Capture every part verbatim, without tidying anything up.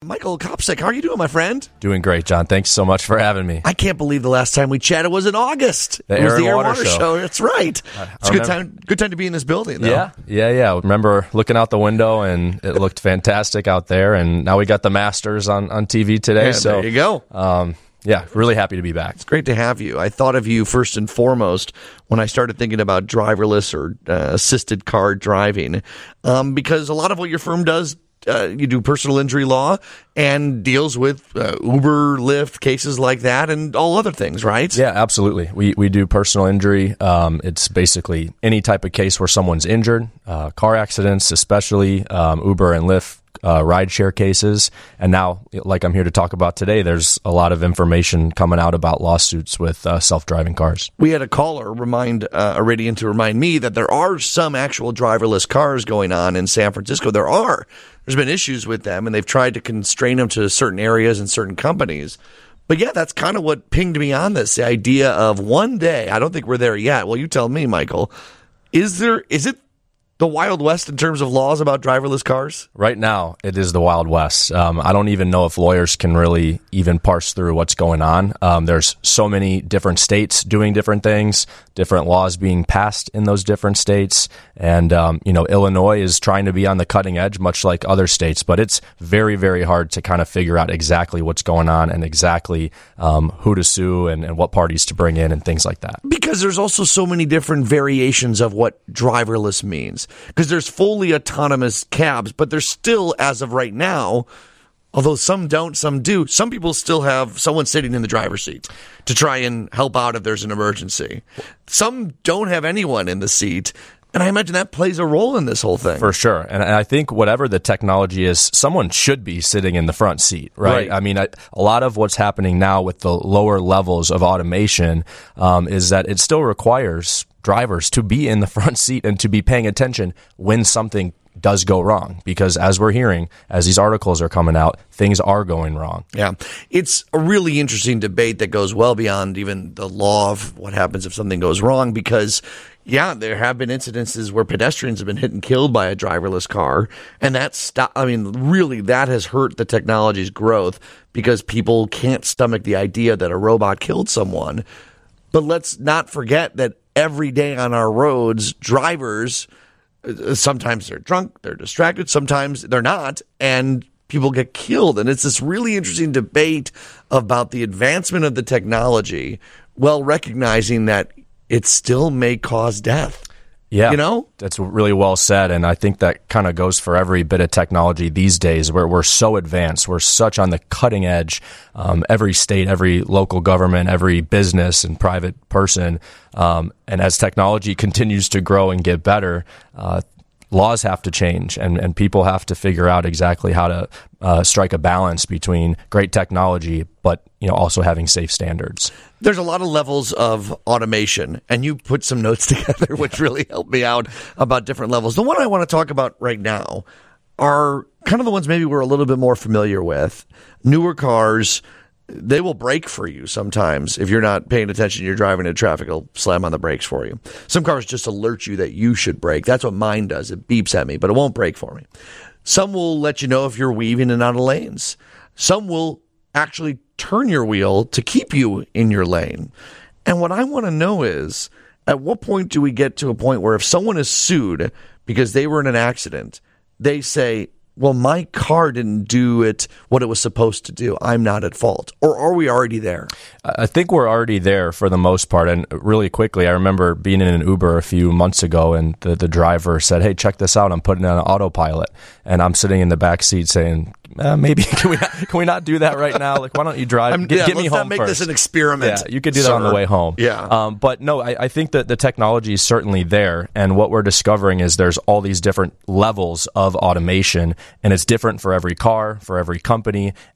Michael Kopsik, how are you doing, my friend? Doing great, John. Thanks so much for having me. I can't believe the last time we chatted was in August. The it was Air the and Air Water Water Show. Show. That's right. I, it's I a good time, good time to be in this building, though. Yeah, yeah, yeah. Remember looking out the window, and it looked fantastic out there, and now we got the Masters on, on T V today. Yeah, so there you go. Um, yeah, really happy to be back. It's great to have you. I thought of you first and foremost when I started thinking about driverless or uh, assisted car driving, um, because a lot of what your firm does, Uh, you do personal injury law and deals with uh, Uber, Lyft, cases like that, and all other things, right? Yeah, absolutely. We we do personal injury. Um, it's basically any type of case where someone's injured, uh, car accidents, especially um, Uber and Lyft uh, rideshare cases. And now, like I'm here to talk about today, there's a lot of information coming out about lawsuits with uh, self-driving cars. We had a caller remind uh, Iridian to remind me that there are some actual driverless cars going on in San Francisco. There are. There's been issues with them, and they've tried to constrain them to certain areas and certain companies. But yeah, that's kind of what pinged me on this, the idea of one day, I don't think we're there yet. Well, you tell me, Michael, is there, is it the Wild West in terms of laws about driverless cars? Right now, it is the Wild West. Um, I don't even know if lawyers can really even parse through what's going on. Um, there's so many different states doing different things, different laws being passed in those different states. And, um, you know, Illinois is trying to be on the cutting edge, much like other states. But it's very, very hard to kind of figure out exactly what's going on and exactly um, who to sue and, and what parties to bring in and things like that. Because there's also so many different variations of what driverless means. Because there's fully autonomous cabs, but there's still, as of right now, although some don't, some do, some people still have someone sitting in the driver's seat to try and help out if there's an emergency. Some don't have anyone in the seat. And I imagine that plays a role in this whole thing. For sure. And I think whatever the technology is, someone should be sitting in the front seat, right? Right. I mean, I, a lot of what's happening now with the lower levels of automation um, is that it still requires drivers to be in the front seat and to be paying attention when something does go wrong. Because as we're hearing, as these articles are coming out, things are going wrong. Yeah. It's a really interesting debate that goes well beyond even the law of what happens if something goes wrong, because yeah, there have been incidences where pedestrians have been hit and killed by a driverless car. And that's, st- I mean, really, that has hurt the technology's growth because people can't stomach the idea that a robot killed someone. But let's not forget that every day on our roads, drivers, sometimes they're drunk, they're distracted, sometimes they're not, and people get killed. And it's this really interesting debate about the advancement of the technology while recognizing that it still may cause death. Yeah, you know? That's really well said. And I think that kind of goes for every bit of technology these days where we're so advanced. We're such on the cutting edge. Um, every state, every local government, every business and private person. Um, and as technology continues to grow and get better, uh, laws have to change, and, and people have to figure out exactly how to uh, strike a balance between great technology, but you know also having safe standards. There's a lot of levels of automation, and you put some notes together, which really helped me out about different levels. The one I want to talk about right now are kind of the ones maybe we're a little bit more familiar with. Newer cars, they will brake for you sometimes. If you're not paying attention, you're driving into traffic, it'll slam on the brakes for you. Some cars just alert you that you should brake. That's what mine does. It beeps at me, but it won't brake for me. Some will let you know if you're weaving in and out of lanes. Some will actually turn your wheel to keep you in your lane. And what I want to know is, at what point do we get to a point where if someone is sued because they were in an accident, they say, well, my car didn't do it what it was supposed to do. I'm not at fault. Or are we already there? I think we're already there for the most part. And really quickly, I remember being in an Uber a few months ago, and the, the driver said, hey, check this out. I'm putting it on autopilot. And I'm sitting in the back seat saying, uh, maybe can we not, can we not do that right now? Like, why don't you drive? Get, yeah, get me let's home not make first. this an experiment. Yeah, you could do sir. that on the way home. Yeah. Um, but no, I, I think that the technology is certainly there. And what we're discovering is there's all these different levels of automation, and it's different for every car, for every company,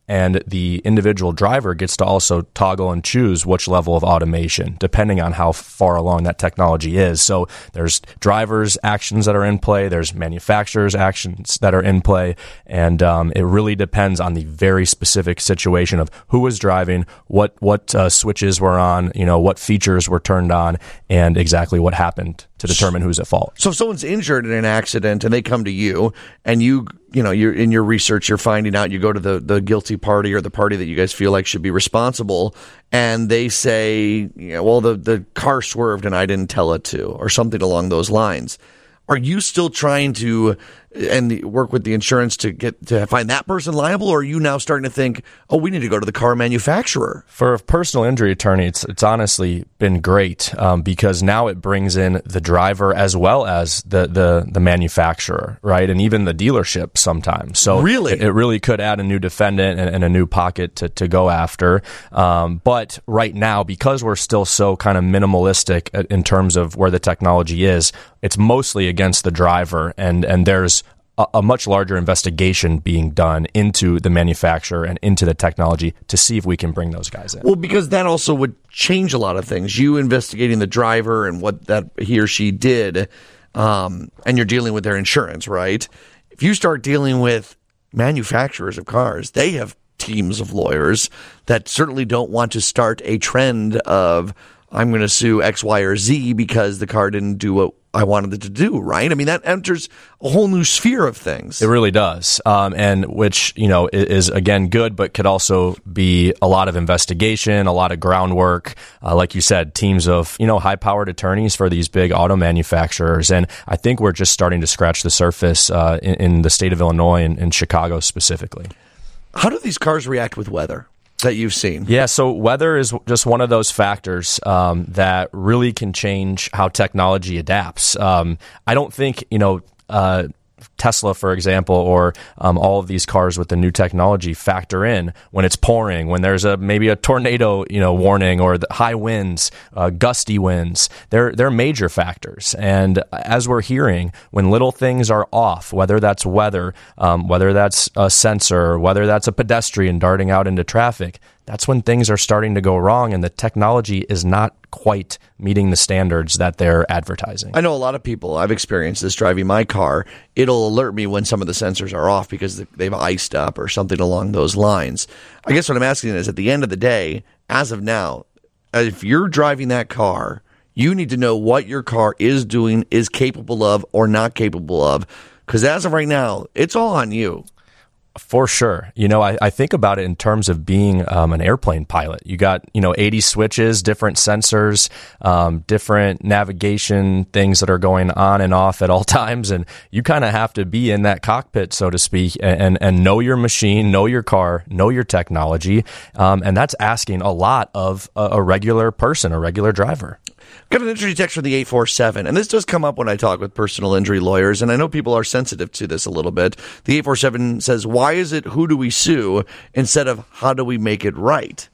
And the individual driver gets to also toggle and choose which level of automation, depending on how far along that technology is. So there's drivers' actions that are in play, there's manufacturers' actions that are in play, and um, it really depends on the very specific situation of who was driving, what what uh, switches were on, you know, what features were turned on, and exactly what happened to determine who's at fault. So if someone's injured in an accident and they come to you, and you, you know, you're in your research, you're finding out, you go to the, the guilty party or the party that you guys feel like should be responsible, and they say, you know, well, the, the car swerved and I didn't tell it to, or something along those lines. Are you still trying to and work with the insurance to get to find that person liable, or are you now starting to think, oh, we need to go to the car manufacturer? For a personal injury attorney, it's it's honestly been great um, because now it brings in the driver as well as the the the manufacturer, right, and even the dealership sometimes. So really, it, it really could add a new defendant and, and a new pocket to to go after. Um, but right now, because we're still so kind of minimalistic in terms of where the technology is, it's mostly against the driver, and and there's a, a much larger investigation being done into the manufacturer and into the technology to see if we can bring those guys in. Well, because that also would change a lot of things. You investigating the driver and what that he or she did, um, and you're dealing with their insurance, right? If you start dealing with manufacturers of cars, they have teams of lawyers that certainly don't want to start a trend of, I'm going to sue X, Y, or Z because the car didn't do what I wanted it to do, right? I mean, that enters a whole new sphere of things. It really does. Um, and which, you know, is, again, good, but could also be a lot of investigation, a lot of groundwork. Uh, like you said, teams of, you know, high-powered attorneys for these big auto manufacturers. And I think we're just starting to scratch the surface uh, in, in the state of Illinois and in Chicago specifically. How do these cars react with weather that you've seen? Yeah, so weather is just one of those factors um, that really can change how technology adapts. Um, I don't think, you know, uh, Tesla, for example, or um, all of these cars with the new technology factor in when it's pouring, when there's a maybe a tornado, you know, warning, or the high winds, uh, gusty winds. They're they're major factors. And as we're hearing, when little things are off, whether that's weather, um, whether that's a sensor, whether that's a pedestrian darting out into traffic, that's when things are starting to go wrong, and the technology is not quite meeting the standards that they're advertising. I know a lot of people, I've experienced this driving my car. It'll alert me when some of the sensors are off because they've iced up or something along those lines. I guess what I'm asking is, at the end of the day, as of now, if you're driving that car, you need to know what your car is doing, is capable of, or not capable of, because as of right now, it's all on you. For sure. You know, I, I think about it in terms of being um, an airplane pilot. You got, you know, eighty switches, different sensors, um, different navigation things that are going on and off at all times. And you kind of have to be in that cockpit, so to speak, and, and know your machine, know your car, know your technology. Um, and that's asking a lot of a, a regular person, a regular driver. Got an interesting text from the eight four seven, and this does come up when I talk with personal injury lawyers, and I know people are sensitive to this a little bit. The eight four seven says, why is it who do we sue instead of how do we make it right?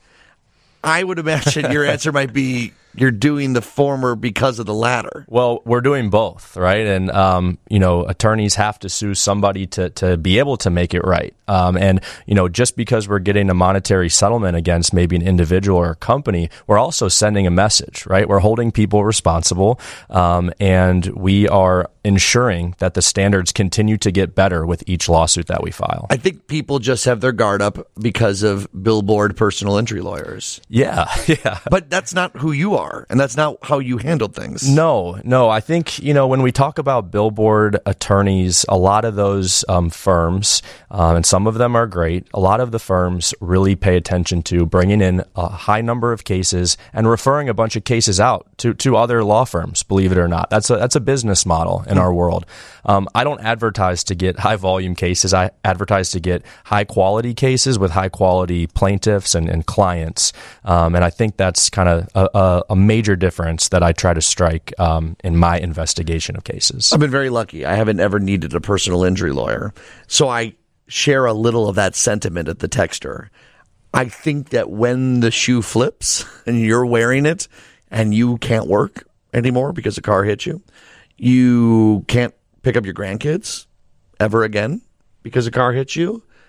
I would imagine your answer might be you're doing the former because of the latter. Well, we're doing both, right? And, um, you know, attorneys have to sue somebody to, to be able to make it right. Um, and, you know, just because we're getting a monetary settlement against maybe an individual or a company, we're also sending a message, right? We're holding people responsible, um, and we are ensuring that the standards continue to get better with each lawsuit that we file. I think people just have their guard up because of Billboard personal injury lawyers. Yeah, yeah. But that's not who you are, and that's not how you handle things. No, no. I think, you know, when we talk about Billboard attorneys, a lot of those um, firms, um, and some of them are great, a lot of the firms really pay attention to bringing in a high number of cases and referring a bunch of cases out to, to other law firms, believe it or not. That's a, that's a business model in our world. Um, I don't advertise to get high volume cases. I advertise to get high quality cases with high quality plaintiffs and, and clients. Um, and I think that's kind of a, a, a major difference that I try to strike um, in my investigation of cases. I've been very lucky. I haven't ever needed a personal injury lawyer. So I share a little of that sentiment at the texter. I think that when the shoe flips and you're wearing it and you can't work anymore because a car hit you, you can't pick up your grandkids ever again because a car hits you,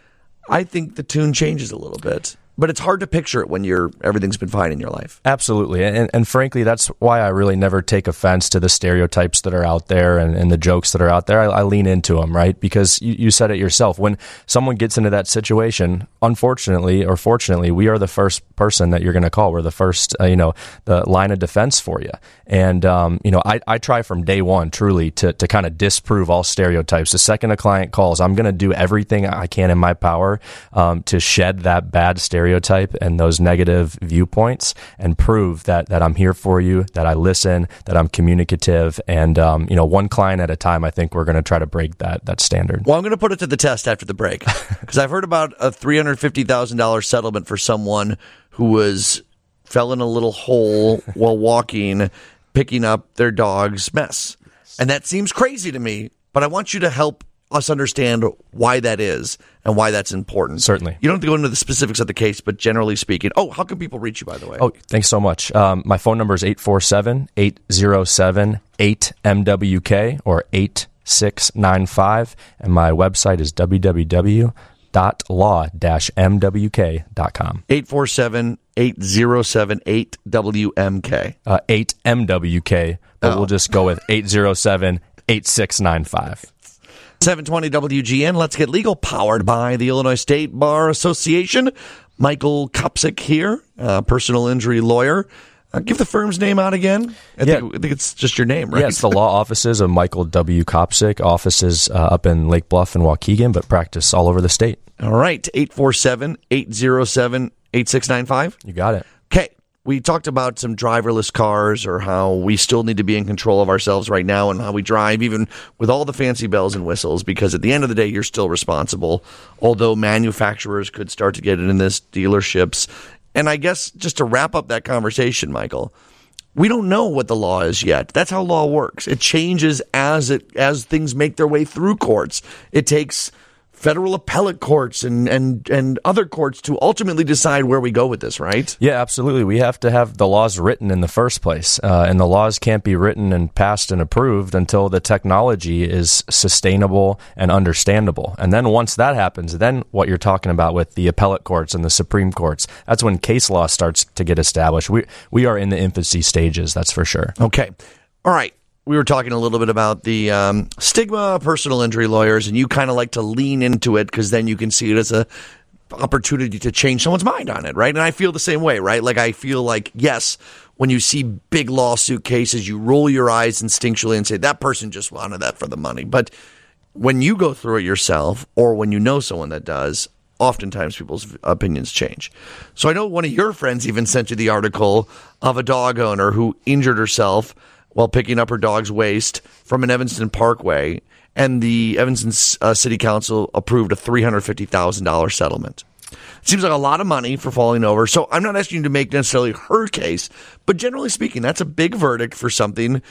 I think the tune changes a little bit. But it's hard to picture it when you're everything's been fine in your life. Absolutely. And, and frankly, that's why I really never take offense to the stereotypes that are out there and, and the jokes that are out there. I, I lean into them, right? Because you, you said it yourself. When someone gets into that situation, unfortunately or fortunately, we are the first person that you're going to call. We're the first, uh, you know, the line of defense for you. And, um, you know, I, I try from day one, truly, to, to kind of disprove all stereotypes. The second a client calls, I'm going to do everything I can in my power um, to shed that bad stereotype stereotype and those negative viewpoints and prove that that I'm here for you, that I listen, that I'm communicative, and um, you know, one client at a time. I think we're going to try to break that that standard. Well, I'm going to put it to the test after the break because I've heard about a three hundred fifty thousand dollars settlement for someone who was fell in a little hole while walking, picking up their dog's mess, and that seems crazy to me. But I want you to help us understand why that is and why that's important. Certainly. You don't have to go into the specifics of the case, but generally speaking. Oh, how can people reach you, by the way? Oh, thanks so much. Um, my phone number is eight four seven, eight zero seven, eight M W K or eight six nine five, and my website is w w w dot law dash m w k dot com. eight four seven, eight zero seven, eight W M K. Uh, eight M W K, but Oh. we'll just go with eight zero seven, eight six nine five. seven twenty W G N, Let's Get Legal, powered by the Illinois State Bar Association. Michael Kopsick here, uh, personal injury lawyer. Uh, give the firm's name out again. I, Yeah. think, I think it's just your name, right? Yeah, it's the law offices of Michael W. Kopsick, offices uh, up in Lake Bluff and Waukegan, but practice all over the state. All right, eight four seven, eight zero seven, eight six nine five. You got it. Okay, we talked about some driverless cars or how we still need to be in control of ourselves right now and how we drive, even with all the fancy bells and whistles, because at the end of the day, you're still responsible, although manufacturers could start to get in this, dealerships. And I guess just to wrap up that conversation, Michael, we don't know what the law is yet. That's how law works. It changes as it as things make their way through courts. It takes federal appellate courts and, and, and other courts to ultimately decide where we go with this, right? Yeah, absolutely. We have to have the laws written in the first place, uh, and the laws can't be written and passed and approved until the technology is sustainable and understandable. And then once that happens, then what you're talking about with the appellate courts and the Supreme Courts, that's when case law starts to get established. We we are in the infancy stages, that's for sure. Okay. All right. We were talking a little bit about the um, stigma of personal injury lawyers, and you kind of like to lean into it because then you can see it as a opportunity to change someone's mind on it, right? And I feel the same way, right? Like I feel like, yes, when you see big lawsuit cases, you roll your eyes instinctually and say, that person just wanted that for the money. But when you go through it yourself, or when you know someone that does, oftentimes people's opinions change. So I know one of your friends even sent you the article of a dog owner who injured herself while picking up her dog's waste from an Evanston Parkway, and the Evanston uh, City Council approved a three hundred fifty thousand dollars settlement. Seems like a lot of money for falling over, so I'm not asking you to make necessarily her case, but generally speaking, that's a big verdict for something.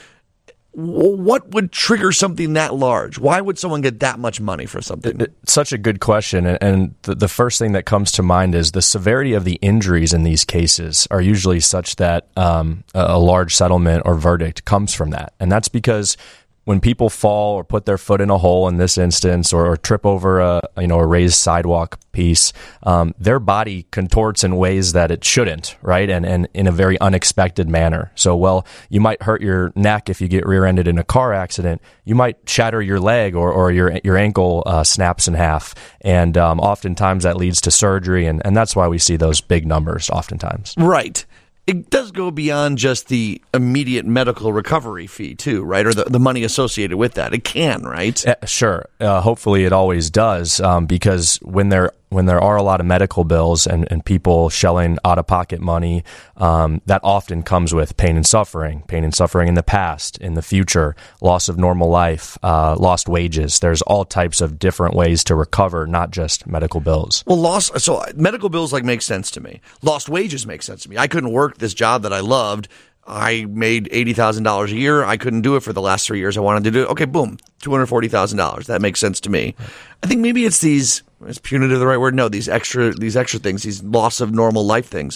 What would trigger something that large? Why would someone get that much money for something? It's such a good question. And the, the first thing that comes to mind is the severity of the injuries in these cases are usually such that um, a large settlement or verdict comes from that. And that's because when people fall or put their foot in a hole in this instance, or, or trip over a you know a raised sidewalk piece, um, their body contorts in ways that it shouldn't, right? And and in a very unexpected manner. So, well, you might hurt your neck if you get rear-ended in a car accident. You might shatter your leg, or or your your ankle uh, snaps in half, and um, oftentimes that leads to surgery, and and that's why we see those big numbers oftentimes. Right. It does go beyond just the immediate medical recovery fee, too, right? Or the, the money associated with that. It can, right? Uh, sure. Uh, hopefully it always does, um, because when there when there are a lot of medical bills and, and people shelling out-of-pocket money, um, that often comes with pain and suffering, pain and suffering in the past, in the future, loss of normal life, uh, lost wages. There's all types of different ways to recover, not just medical bills. Well, lost, so medical bills like make sense to me. Lost wages make sense to me. I couldn't work this job that I loved. I made eighty thousand dollars a year. I couldn't do it for the last three years I wanted to do it. Okay, boom, two hundred forty thousand dollars. That makes sense to me. I think maybe it's these, is punitive the right word? No, these extra, these extra things, these loss of normal life things.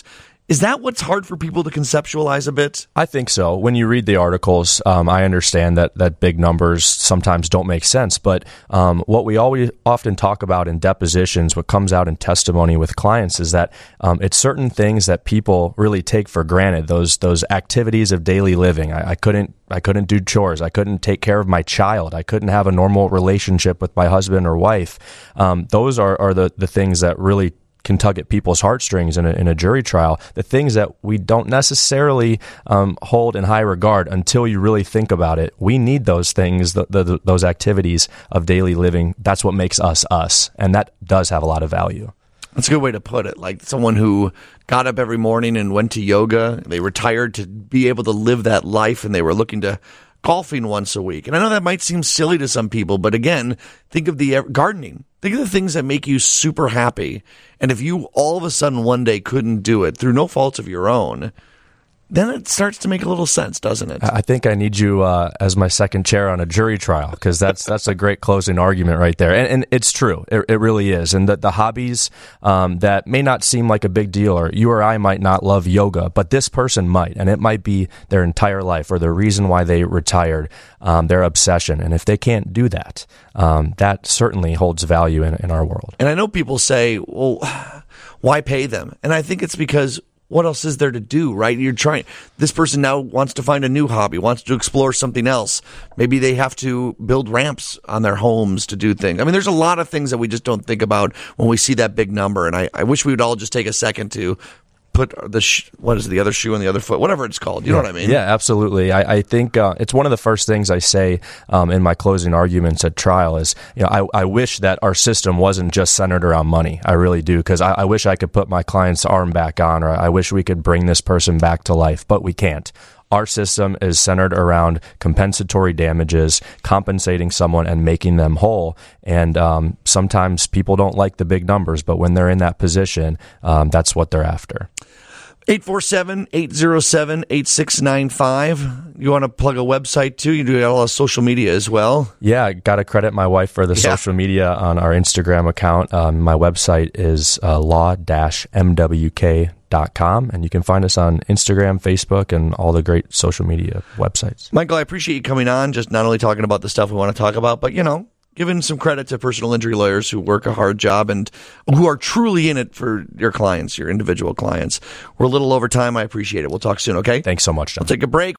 Is that what's hard for people to conceptualize a bit? I think so. When you read the articles, um, I understand that, that big numbers sometimes don't make sense. But um, what we always often talk about in depositions, what comes out in testimony with clients, is that um, it's certain things that people really take for granted. Those those activities of daily living. I, I couldn't I couldn't do chores. I couldn't take care of my child. I couldn't have a normal relationship with my husband or wife. Um, those are, are the, the things that really can tug at people's heartstrings in a, in a jury trial, the things that we don't necessarily um, hold in high regard until you really think about it. We need those things, the, the, those activities of daily living. That's what makes us us, and that does have a lot of value. That's a good way to put it. Like someone who got up every morning and went to yoga, they retired to be able to live that life, and they were looking to golfing once a week. And I know that might seem silly to some people, but again, think of the gardening. Think of the things that make you super happy. And if you all of a sudden one day couldn't do it through no fault of your own, then it starts to make a little sense, doesn't it? I think I need you uh, as my second chair on a jury trial, because that's that's a great closing argument right there. And, and it's true. It, it really is. And the, the hobbies um, that may not seem like a big deal, or you or I might not love yoga, but this person might. And it might be their entire life or the reason why they retired, um, their obsession. And if they can't do that, um, that certainly holds value in, in our world. And I know people say, well, why pay them? And I think it's because what else is there to do, right? You're trying, this person now wants to find a new hobby, wants to explore something else. Maybe they have to build ramps on their homes to do things. I mean, there's a lot of things that we just don't think about when we see that big number. And I, I wish we would all just take a second to put the, sh- what is it, the other shoe on the other foot, whatever it's called. You yeah. know what I mean? Yeah, absolutely. I, I think uh, it's one of the first things I say um, in my closing arguments at trial is, you know, I, I wish that our system wasn't just centered around money. I really do, because I, I wish I could put my client's arm back on, or I wish we could bring this person back to life, but we can't. Our system is centered around compensatory damages, compensating someone and making them whole. And um, sometimes people don't like the big numbers, but when they're in that position, um, that's what they're after. eight four seven, eight zero seven, eight six nine five. You want to plug a website too? You do a lot of social media as well. Yeah, I got to credit my wife for the yeah. social media on our Instagram account. Um, my website is uh, law dash m w k dot com, and you can find us on Instagram, Facebook, and all the great social media websites. Michael, I appreciate you coming on, just not only talking about the stuff we want to talk about, but, you know, giving some credit to personal injury lawyers who work a hard job and who are truly in it for your clients, your individual clients. We're a little over time. I appreciate it. We'll talk soon, okay? Thanks so much, John. We'll take a break.